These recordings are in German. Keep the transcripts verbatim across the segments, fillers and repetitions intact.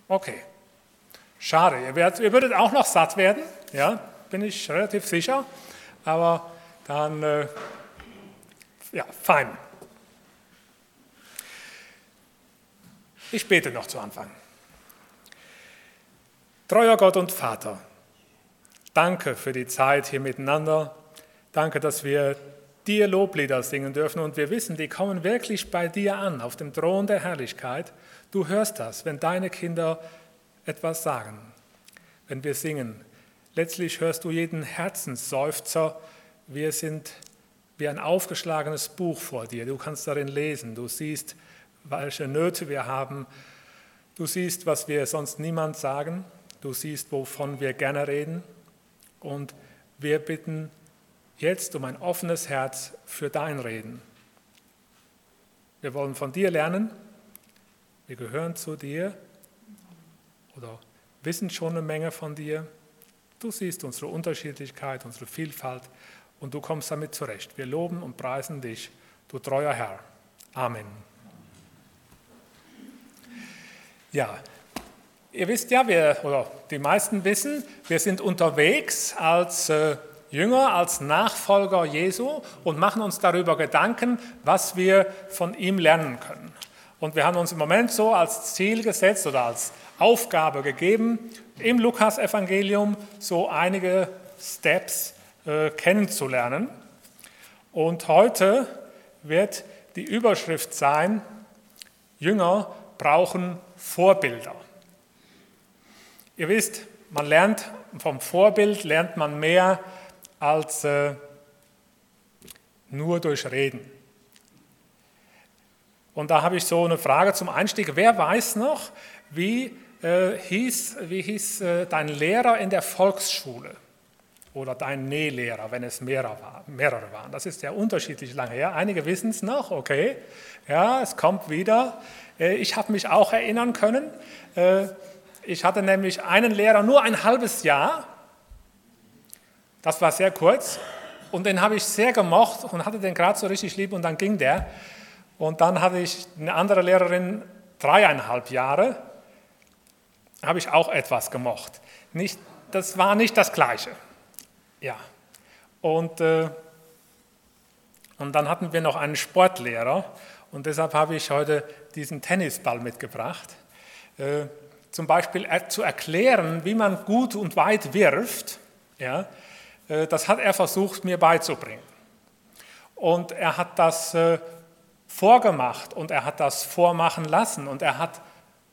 Okay. Schade, ihr, werdet, ihr würdet auch noch satt werden, ja, bin ich relativ sicher, aber dann, äh, ja, fein. Ich bete noch zu Anfang. Treuer Gott und Vater, danke für die Zeit hier miteinander, danke, dass wir dir Loblieder singen dürfen und wir wissen, die kommen wirklich bei dir an, auf dem Thron der Herrlichkeit. Du hörst das, wenn deine Kinder etwas sagen, wenn wir singen. Letztlich hörst du jeden Herzensseufzer. Wir sind wie ein aufgeschlagenes Buch vor dir. Du kannst darin lesen. Du siehst, welche Nöte wir haben. Du siehst, was wir sonst niemand sagen. Du siehst, wovon wir gerne reden. Und wir bitten jetzt um ein offenes Herz für dein Reden. Wir wollen von dir lernen. Wir gehören zu dir oder wissen schon eine Menge von dir. Du siehst unsere Unterschiedlichkeit, unsere Vielfalt und du kommst damit zurecht. Wir loben und preisen dich, du treuer Herr. Amen. Ja, ihr wisst ja, wir, oder die meisten wissen, wir sind unterwegs als äh, Jünger, als Nachfolger Jesu und machen uns darüber Gedanken, was wir von ihm lernen können. Und wir haben uns im Moment so als Ziel gesetzt oder als Aufgabe gegeben, im Lukas-Evangelium so einige Steps äh, kennenzulernen. Und heute wird die Überschrift sein, Jünger brauchen Vorbilder. Ihr wisst, man lernt vom Vorbild, lernt man mehr als äh, nur durch Reden. Und da habe ich so eine Frage zum Einstieg. Wer weiß noch, wie äh, hieß, wie hieß äh, dein Lehrer in der Volksschule? Oder dein Nählehrer, wenn es mehrere, war, mehrere waren. Das ist ja unterschiedlich lange her. Einige wissen es noch, okay. Ja, es kommt wieder. Äh, ich habe mich auch erinnern können. Äh, ich hatte nämlich einen Lehrer nur ein halbes Jahr. Das war sehr kurz. Und den habe ich sehr gemocht und hatte den gerade so richtig lieb und dann ging der. Und dann hatte ich eine andere Lehrerin, dreieinhalb Jahre, habe ich auch etwas gemocht. Nicht, das war nicht das Gleiche. Ja. Und, äh, und dann hatten wir noch einen Sportlehrer und deshalb habe ich heute diesen Tennisball mitgebracht. Äh, zum Beispiel er, zu erklären, wie man gut und weit wirft, ja, äh, das hat er versucht, mir beizubringen. Und er hat das äh, vorgemacht und er hat das vormachen lassen und er hat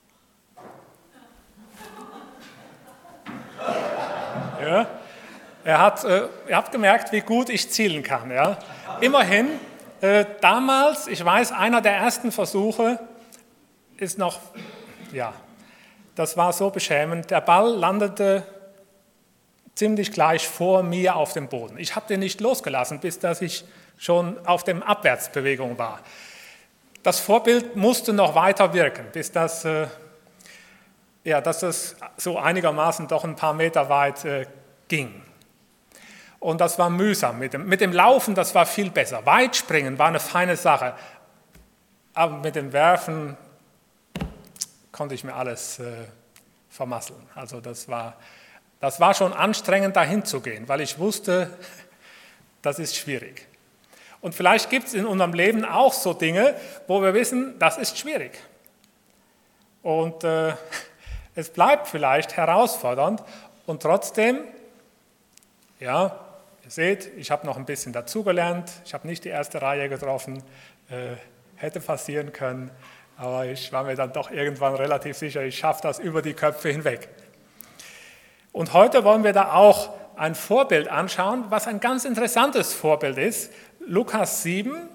ja, er hat, äh, ihr habt gemerkt, wie gut ich zielen kann. Ja. Immerhin, äh, damals, ich weiß, einer der ersten Versuche ist noch, ja, das war so beschämend, der Ball landete ziemlich gleich vor mir auf dem Boden. Ich habe den nicht losgelassen, bis dass ich schon auf der Abwärtsbewegung war. Das Vorbild musste noch weiter wirken, bis das, äh, ja, dass es so einigermaßen doch ein paar Meter weit äh, ging. Und das war mühsam. Mit dem, mit dem Laufen, das war viel besser. Weitspringen war eine feine Sache. Aber mit dem Werfen konnte ich mir alles äh, vermasseln. Also das war, das war schon anstrengend, dahin zu gehen, weil ich wusste, das ist schwierig. Und vielleicht gibt es in unserem Leben auch so Dinge, wo wir wissen, das ist schwierig. Und äh, es bleibt vielleicht herausfordernd und trotzdem, ja, ihr seht, ich habe noch ein bisschen dazugelernt, ich habe nicht die erste Reihe getroffen, äh, hätte passieren können, aber ich war mir dann doch irgendwann relativ sicher, ich schaffe das über die Köpfe hinweg. Und heute wollen wir da auch ein Vorbild anschauen, was ein ganz interessantes Vorbild ist. Lukas sieben.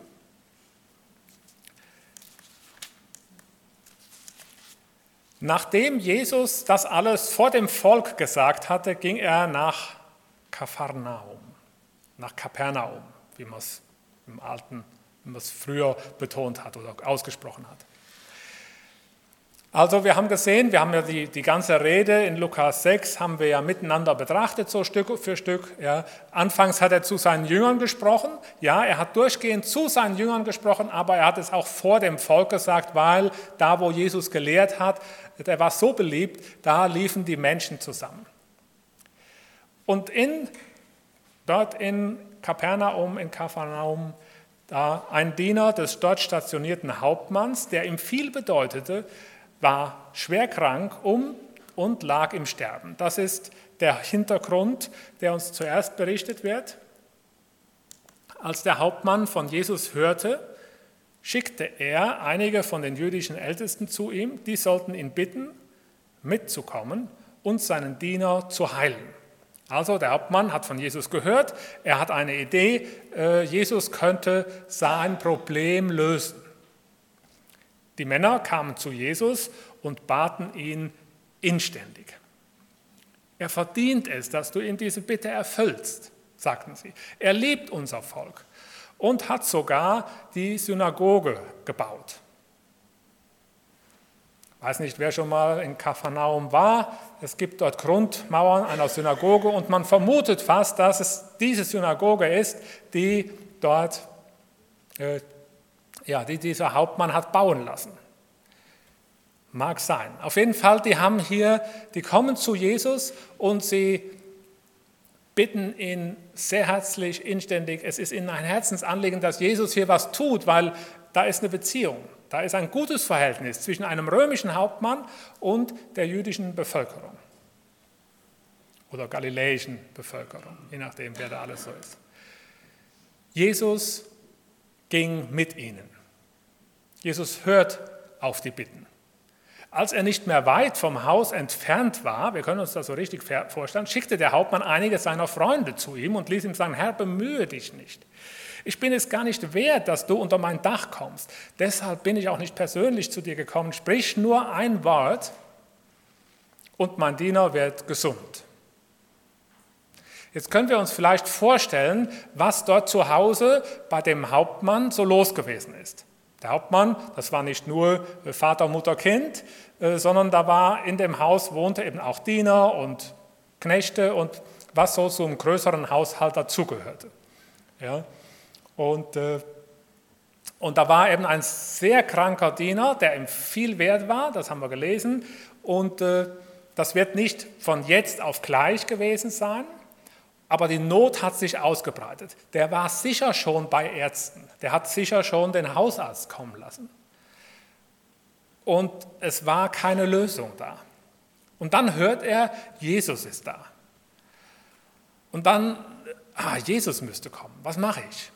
Nachdem Jesus das alles vor dem Volk gesagt hatte, ging er nach Kapharnaum, nach Kapernaum, wie man es im Alten, wie man es früher betont hat oder ausgesprochen hat. Also wir haben gesehen, wir haben ja die, die ganze Rede in Lukas sechs, haben wir ja miteinander betrachtet, so Stück für Stück. Ja. Anfangs hat er zu seinen Jüngern gesprochen, ja, er hat durchgehend zu seinen Jüngern gesprochen, aber er hat es auch vor dem Volk gesagt, weil da, wo Jesus gelehrt hat, der war so beliebt, da liefen die Menschen zusammen. Und in, dort in Kapernaum, in Kapharnaum, da ein Diener des dort stationierten Hauptmanns, der ihm viel bedeutete, war schwer krank um und lag im Sterben. Das ist der Hintergrund, der uns zuerst berichtet wird. Als der Hauptmann von Jesus hörte, schickte er einige von den jüdischen Ältesten zu ihm, die sollten ihn bitten, mitzukommen und seinen Diener zu heilen. Also der Hauptmann hat von Jesus gehört, er hat eine Idee, Jesus könnte sein Problem lösen. Die Männer kamen zu Jesus und baten ihn inständig. Er verdient es, dass du ihm diese Bitte erfüllst, sagten sie. Er liebt unser Volk und hat sogar die Synagoge gebaut. Ich weiß nicht, wer schon mal in Kapharnaum war. Es gibt dort Grundmauern einer Synagoge und man vermutet fast, dass es diese Synagoge ist, die dort äh, Ja, die dieser Hauptmann hat bauen lassen. Mag sein. Auf jeden Fall, die haben hier, die kommen zu Jesus und sie bitten ihn sehr herzlich, inständig. Es ist ihnen ein Herzensanliegen, dass Jesus hier was tut, weil da ist eine Beziehung. Da ist ein gutes Verhältnis zwischen einem römischen Hauptmann und der jüdischen Bevölkerung. Oder galiläischen Bevölkerung, je nachdem, wer da alles so ist. Jesus ging mit ihnen. Jesus hört auf die Bitten. Als er nicht mehr weit vom Haus entfernt war, wir können uns das so richtig vorstellen, schickte der Hauptmann einige seiner Freunde zu ihm und ließ ihm sagen, Herr, bemühe dich nicht. Ich bin es gar nicht wert, dass du unter mein Dach kommst. Deshalb bin ich auch nicht persönlich zu dir gekommen. Sprich nur ein Wort und mein Diener wird gesund. Jetzt können wir uns vielleicht vorstellen, was dort zu Hause bei dem Hauptmann so los gewesen ist. Der Hauptmann, das war nicht nur Vater, Mutter, Kind, sondern da war in dem Haus wohnte eben auch Diener und Knechte und was so zu einem größeren Haushalt dazugehörte. Ja, und, und da war eben ein sehr kranker Diener, der ihm viel wert war, das haben wir gelesen, und das wird nicht von jetzt auf gleich gewesen sein. Aber die Not hat sich ausgebreitet. Der war sicher schon bei Ärzten. Der hat sicher schon den Hausarzt kommen lassen. Und es war keine Lösung da. Und dann hört er, Jesus ist da. Und dann, ah, Jesus müsste kommen. Was mache ich?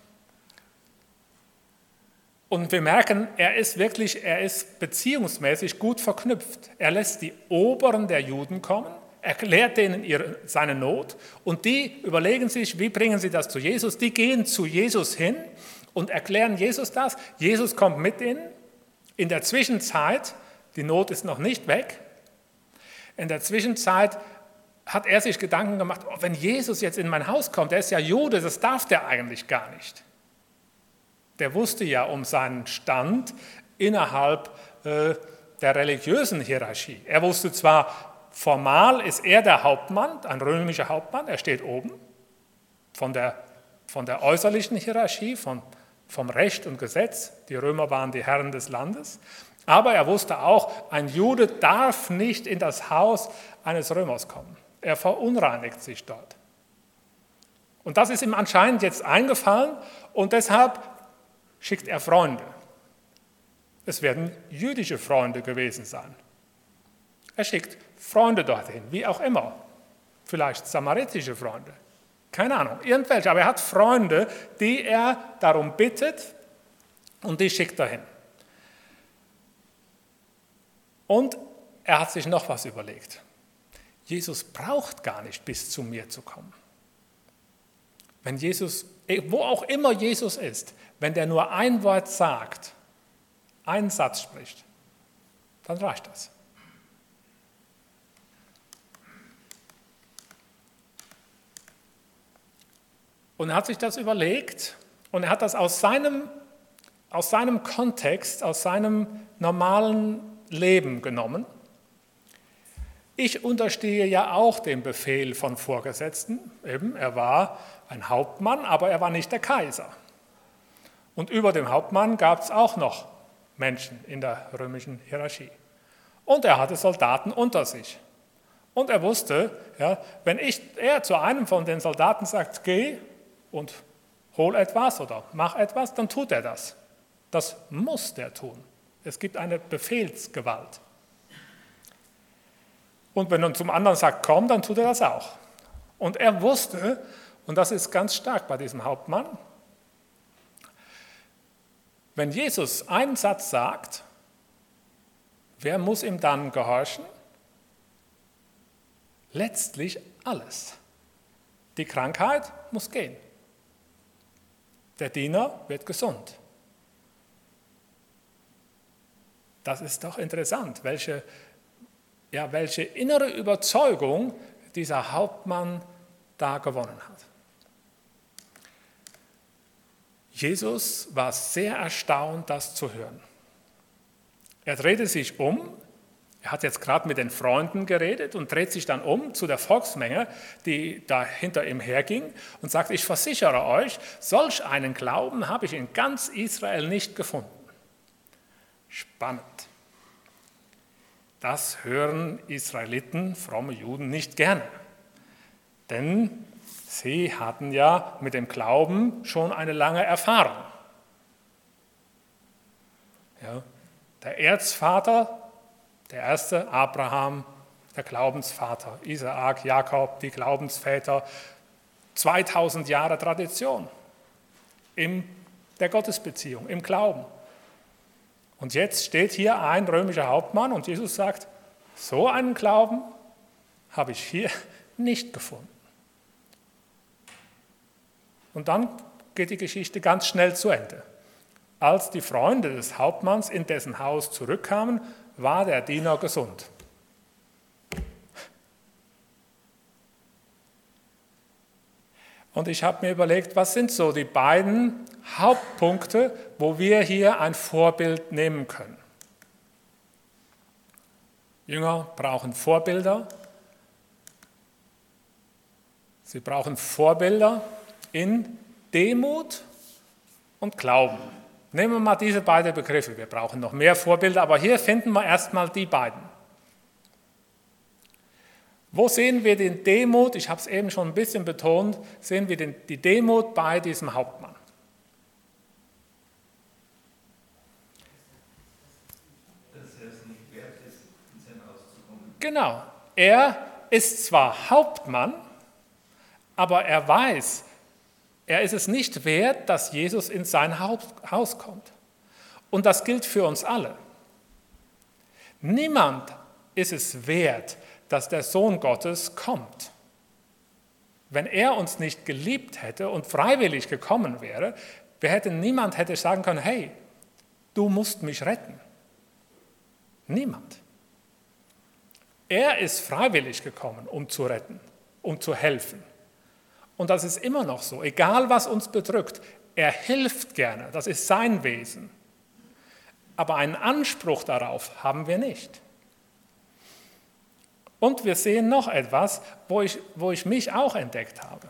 Und wir merken, er ist wirklich, er ist beziehungsmäßig gut verknüpft. Er lässt die Oberen der Juden kommen, erklärt denen ihre, seine Not und die überlegen sich, wie bringen sie das zu Jesus. Die gehen zu Jesus hin und erklären Jesus das. Jesus kommt mit ihnen. In der Zwischenzeit, die Not ist noch nicht weg, in der Zwischenzeit hat er sich Gedanken gemacht, oh, wenn Jesus jetzt in mein Haus kommt, der ist ja Jude, das darf der eigentlich gar nicht. Der wusste ja um seinen Stand innerhalb äh, der religiösen Hierarchie. Er wusste zwar, formal ist er der Hauptmann, ein römischer Hauptmann, er steht oben von der, von der äußerlichen Hierarchie, von, vom Recht und Gesetz. Die Römer waren die Herren des Landes. Aber er wusste auch, ein Jude darf nicht in das Haus eines Römers kommen. Er verunreinigt sich dort. Und das ist ihm anscheinend jetzt eingefallen und deshalb schickt er Freunde. Es werden jüdische Freunde gewesen sein. Er schickt Freunde dorthin, wie auch immer. Vielleicht samaritische Freunde. Keine Ahnung, irgendwelche. Aber er hat Freunde, die er darum bittet und die schickt er hin. Und er hat sich noch was überlegt. Jesus braucht gar nicht bis zu mir zu kommen. Wenn Jesus, wo auch immer Jesus ist, wenn der nur ein Wort sagt, einen Satz spricht, dann reicht das. Und er hat sich das überlegt und er hat das aus seinem, aus seinem Kontext, aus seinem normalen Leben genommen. Ich unterstehe ja auch dem Befehl von Vorgesetzten. Eben, er war ein Hauptmann, aber er war nicht der Kaiser. Und über dem Hauptmann gab es auch noch Menschen in der römischen Hierarchie. Und er hatte Soldaten unter sich. Und er wusste, ja, wenn ich, er zu einem von den Soldaten sagt, geh und hol etwas oder mach etwas, dann tut er das. Das muss der tun. Es gibt eine Befehlsgewalt. Und wenn er zum anderen sagt, komm, dann tut er das auch. Und er wusste, und das ist ganz stark bei diesem Hauptmann, wenn Jesus einen Satz sagt, wer muss ihm dann gehorchen? Letztlich alles. Die Krankheit muss gehen. Der Diener wird gesund. Das ist doch interessant, welche, ja, welche innere Überzeugung dieser Hauptmann da gewonnen hat. Jesus war sehr erstaunt, das zu hören. Er drehte sich um, er hat jetzt gerade mit den Freunden geredet und dreht sich dann um zu der Volksmenge, die da hinter ihm herging und sagt, ich versichere euch, solch einen Glauben habe ich in ganz Israel nicht gefunden. Spannend. Das hören Israeliten, fromme Juden, nicht gerne. Denn sie hatten ja mit dem Glauben schon eine lange Erfahrung. Ja, der Erzvater, der erste Abraham, der Glaubensvater, Isaak, Jakob, die Glaubensväter, zweitausend Jahre Tradition in der Gottesbeziehung, im Glauben. Und jetzt steht hier ein römischer Hauptmann und Jesus sagt, so einen Glauben habe ich hier nicht gefunden. Und dann geht die Geschichte ganz schnell zu Ende. Als die Freunde des Hauptmanns in dessen Haus zurückkamen, war der Diener gesund. Und ich habe mir überlegt, was sind so die beiden Hauptpunkte, wo wir hier ein Vorbild nehmen können. Jünger brauchen Vorbilder. Sie brauchen Vorbilder in Demut und Glauben. Nehmen wir mal diese beiden Begriffe. Wir brauchen noch mehr Vorbilder, aber hier finden wir erstmal die beiden. Wo sehen wir den Demut? Ich habe es eben schon ein bisschen betont, sehen wir den, die Demut bei diesem Hauptmann. Dass er es nicht wert ist, in sein Haus zu kommen. Genau. Er ist zwar Hauptmann, aber er weiß, er ist es nicht wert, dass Jesus in sein Haus kommt. Und das gilt für uns alle. Niemand ist es wert, dass der Sohn Gottes kommt. Wenn er uns nicht geliebt hätte und freiwillig gekommen wäre, wir hätten, niemand hätte sagen können, hey, du musst mich retten. Niemand. Er ist freiwillig gekommen, um zu retten, um zu helfen. Und das ist immer noch so, egal was uns bedrückt, er hilft gerne, das ist sein Wesen. Aber einen Anspruch darauf haben wir nicht. Und wir sehen noch etwas, wo ich, wo ich mich auch entdeckt habe.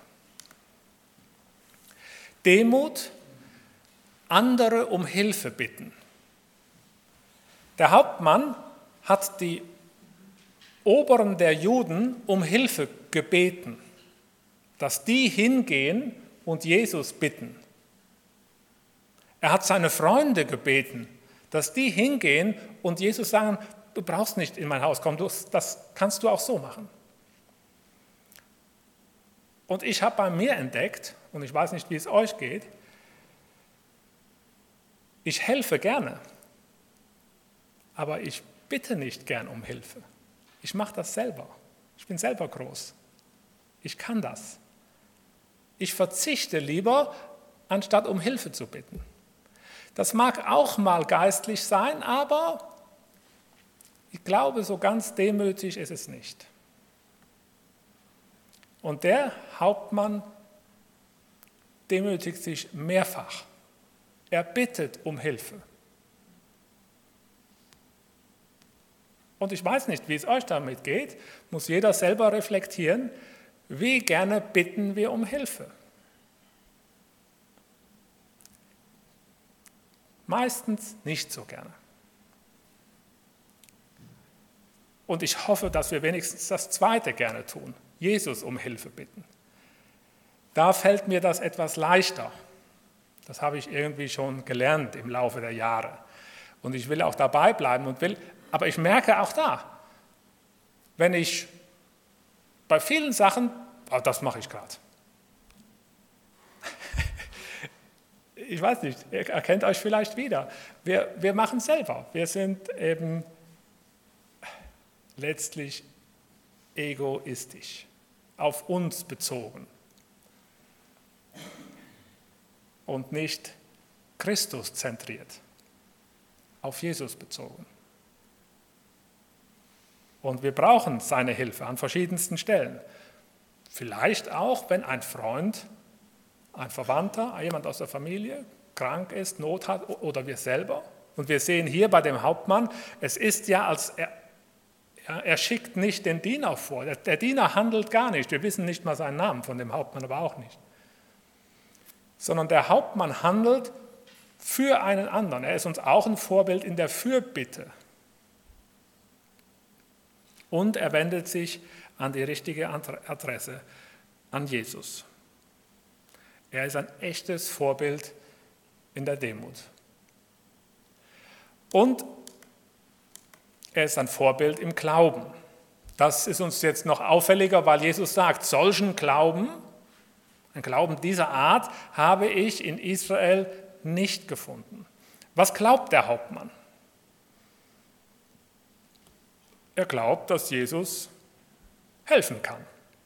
Demut, andere um Hilfe bitten. Der Hauptmann hat die Oberen der Juden um Hilfe gebeten, dass die hingehen und Jesus bitten. Er hat seine Freunde gebeten, dass die hingehen und Jesus sagen, du brauchst nicht in mein Haus kommen, das kannst du auch so machen. Und ich habe bei mir entdeckt, und ich weiß nicht, wie es euch geht, ich helfe gerne, aber ich bitte nicht gern um Hilfe. Ich mache das selber. Ich bin selber groß. Ich kann das. Ich verzichte lieber, anstatt um Hilfe zu bitten. Das mag auch mal geistlich sein, aber ich glaube, so ganz demütig ist es nicht. Und der Hauptmann demütigt sich mehrfach. Er bittet um Hilfe. Und ich weiß nicht, wie es euch damit geht, muss jeder selber reflektieren, wie gerne bitten wir um Hilfe. Meistens nicht so gerne. Und ich hoffe, dass wir wenigstens das Zweite gerne tun, Jesus um Hilfe bitten. Da fällt mir das etwas leichter. Das habe ich irgendwie schon gelernt im Laufe der Jahre. Und ich will auch dabei bleiben und will, aber ich merke auch da, wenn ich bei vielen Sachen, oh, das mache ich gerade. Ich weiß nicht, ihr erkennt euch vielleicht wieder. Wir, wir machen es selber. Wir sind eben letztlich egoistisch, auf uns bezogen und nicht Christus zentriert, auf Jesus bezogen. Und wir brauchen seine Hilfe an verschiedensten Stellen. Vielleicht auch, wenn ein Freund, ein Verwandter, jemand aus der Familie krank ist, Not hat oder wir selber. Und wir sehen hier bei dem Hauptmann, es ist ja, als er, ja, er schickt nicht den Diener vor. Der, der Diener handelt gar nicht. Wir wissen nicht mal seinen Namen von dem Hauptmann, aber auch nicht. Sondern der Hauptmann handelt für einen anderen. Er ist uns auch ein Vorbild in der Fürbitte. Und er wendet sich an die richtige Adresse, an Jesus. Er ist ein echtes Vorbild in der Demut. Und er ist ein Vorbild im Glauben. Das ist uns jetzt noch auffälliger, weil Jesus sagt, solchen Glauben, ein Glauben dieser Art, habe ich in Israel nicht gefunden. Was glaubt der Hauptmann? Er glaubt, dass Jesus helfen kann.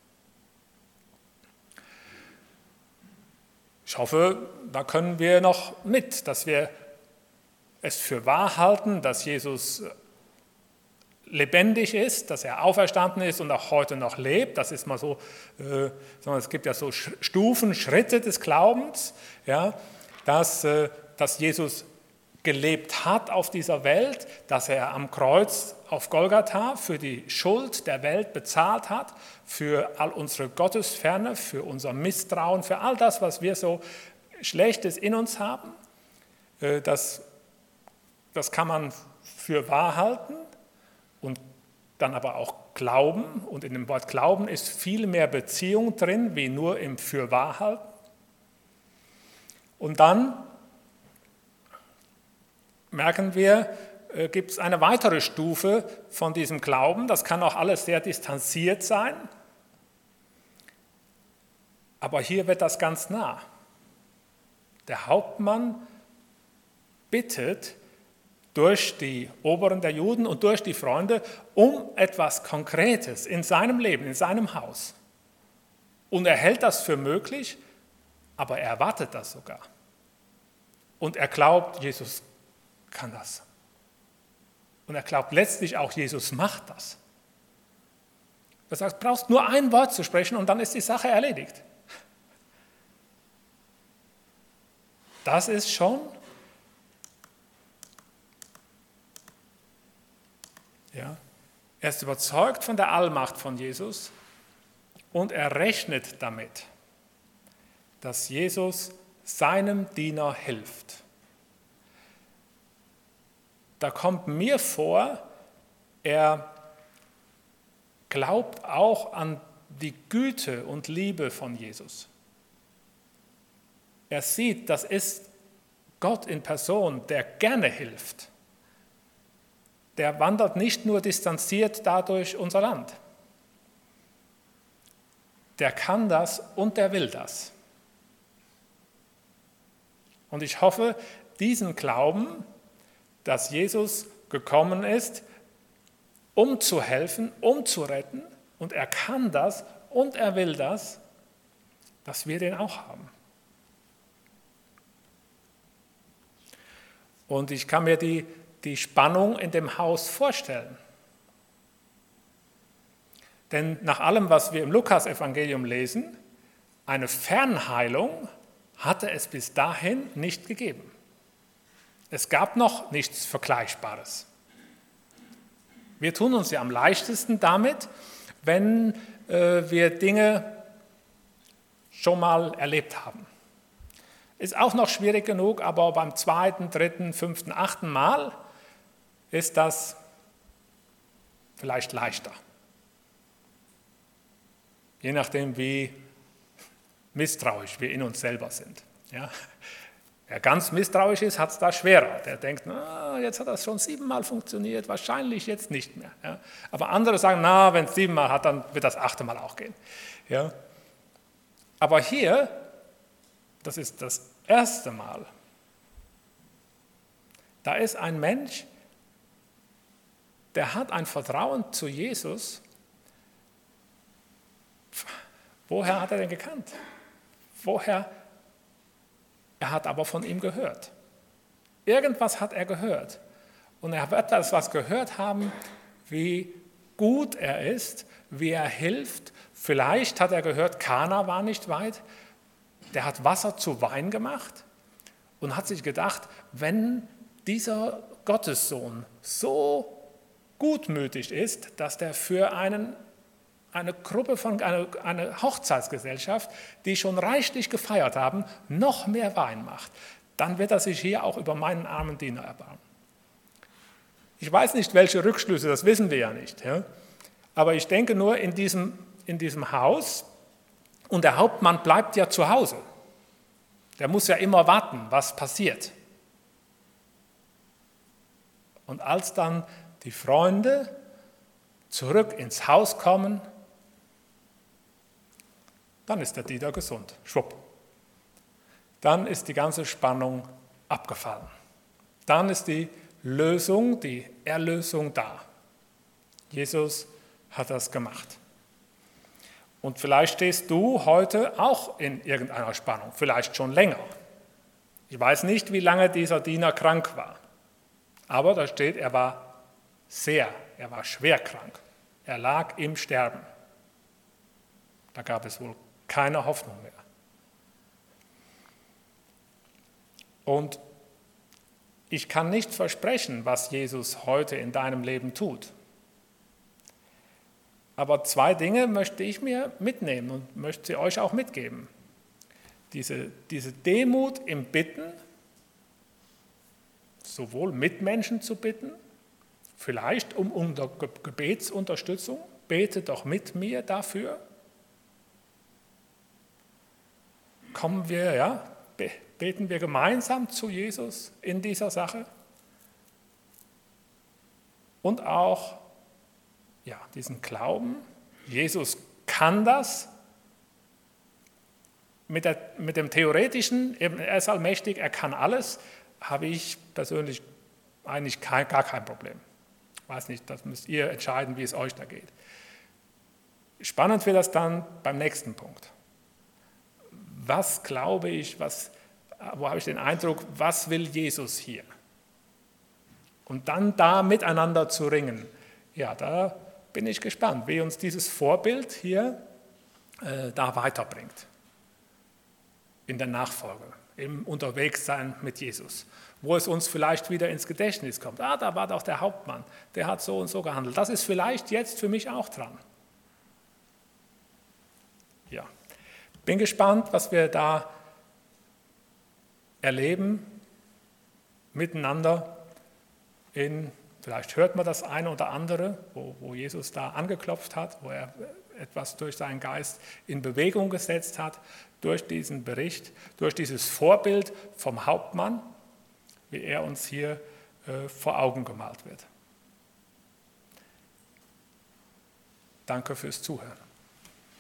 Ich hoffe, da können wir noch mit, dass wir es für wahr halten, dass Jesus lebendig ist, dass er auferstanden ist und auch heute noch lebt. Das ist mal so, äh, es gibt ja so Stufen, Schritte des Glaubens, ja, dass, äh, dass Jesus gelebt hat auf dieser Welt, dass er am Kreuz auf Golgatha für die Schuld der Welt bezahlt hat, für all unsere Gottesferne, für unser Misstrauen, für all das, was wir so Schlechtes in uns haben. Das, das kann man für wahr halten und dann aber auch glauben. Und in dem Wort Glauben ist viel mehr Beziehung drin, wie nur im Fürwahrhalten. Und dann merken wir, äh, gibt es eine weitere Stufe von diesem Glauben. Das kann auch alles sehr distanziert sein. Aber hier wird das ganz nah. Der Hauptmann bittet durch die Oberen der Juden und durch die Freunde um etwas Konkretes in seinem Leben, in seinem Haus. Und er hält das für möglich, aber er erwartet das sogar. Und er glaubt, Jesus kann das. Und er glaubt letztlich auch, Jesus macht das. Er sagt, du brauchst nur ein Wort zu sprechen und dann ist die Sache erledigt. Das ist schon, ja, er ist überzeugt von der Allmacht von Jesus und er rechnet damit, dass Jesus seinem Diener hilft. Da kommt mir vor, er glaubt auch an die Güte und Liebe von Jesus. Er sieht, das ist Gott in Person, der gerne hilft. Der wandert nicht nur distanziert dadurch unser Land. Der kann das und der will das. Und ich hoffe, diesen Glauben, dass Jesus gekommen ist, um zu helfen, um zu retten, und er kann das und er will das, dass wir den auch haben. Und ich kann mir die, die Spannung in dem Haus vorstellen. Denn nach allem, was wir im Lukas-Evangelium lesen, eine Fernheilung hatte es bis dahin nicht gegeben. Es gab noch nichts Vergleichbares. Wir tun uns ja am leichtesten damit, wenn äh, wir Dinge schon mal erlebt haben. Ist auch noch schwierig genug, aber beim zweiten, dritten, fünften, achten Mal ist das vielleicht leichter. Je nachdem, wie misstrauisch wir in uns selber sind. Ja? Wer ganz misstrauisch ist, hat es da schwerer. Der denkt, na, jetzt hat das schon siebenmal funktioniert, wahrscheinlich jetzt nicht mehr. Ja? Aber andere sagen, na, wenn es siebenmal hat, dann wird das achte Mal auch gehen. Ja? Aber hier, das ist das erste Mal, da ist ein Mensch, der hat ein Vertrauen zu Jesus. Woher hat er denn gekannt? Woher? Er hat aber von ihm gehört. Irgendwas hat er gehört. Und er wird das was gehört haben, wie gut er ist, wie er hilft. Vielleicht hat er gehört, Kana war nicht weit. Der hat Wasser zu Wein gemacht und hat sich gedacht, wenn dieser Gottessohn so gutmütig ist, dass der für einen, eine Gruppe von, eine, eine Hochzeitsgesellschaft, die schon reichlich gefeiert haben, noch mehr Wein macht, dann wird er sich hier auch über meinen armen Diener erbarmen. Ich weiß nicht, welche Rückschlüsse, das wissen wir ja nicht. Ja? Aber ich denke nur, in diesem, in diesem Haus, und der Hauptmann bleibt ja zu Hause. Der muss ja immer warten, was passiert. Und als dann die Freunde zurück ins Haus kommen, dann ist der Diener gesund. Schwupp. Dann ist die ganze Spannung abgefallen. Dann ist die Lösung, die Erlösung da. Jesus hat das gemacht. Und vielleicht stehst du heute auch in irgendeiner Spannung, vielleicht schon länger. Ich weiß nicht, wie lange dieser Diener krank war. Aber da steht, er war sehr, er war schwer krank. Er lag im Sterben. Da gab es wohl keine Hoffnung mehr. Und ich kann nicht versprechen, was Jesus heute in deinem Leben tut. Aber zwei Dinge möchte ich mir mitnehmen und möchte sie euch auch mitgeben. Diese, diese Demut im Bitten, sowohl Mitmenschen zu bitten, vielleicht um unter Gebetsunterstützung, bete doch mit mir dafür. Kommen wir, ja, beten wir gemeinsam zu Jesus in dieser Sache. Und auch ja, diesen Glauben, Jesus kann das. Mit, der, mit dem Theoretischen, eben, er ist allmächtig, er kann alles, habe ich persönlich eigentlich kein, gar kein Problem. Ich weiß nicht, das müsst ihr entscheiden, wie es euch da geht. Spannend wird das dann beim nächsten Punkt. Was glaube ich, was, wo habe ich den Eindruck, was will Jesus hier? Und dann da miteinander zu ringen, ja, da bin ich gespannt, wie uns dieses Vorbild hier äh, da weiterbringt. In der Nachfolge, im Unterwegssein mit Jesus. Wo es uns vielleicht wieder ins Gedächtnis kommt. Ah, da war doch der Hauptmann, der hat so und so gehandelt. Das ist vielleicht jetzt für mich auch dran. Ja, bin gespannt, was wir da erleben miteinander in, vielleicht hört man das eine oder andere, wo, wo Jesus da angeklopft hat, wo er etwas durch seinen Geist in Bewegung gesetzt hat, durch diesen Bericht, durch dieses Vorbild vom Hauptmann, wie er uns hier äh, vor Augen gemalt wird. Danke fürs Zuhören.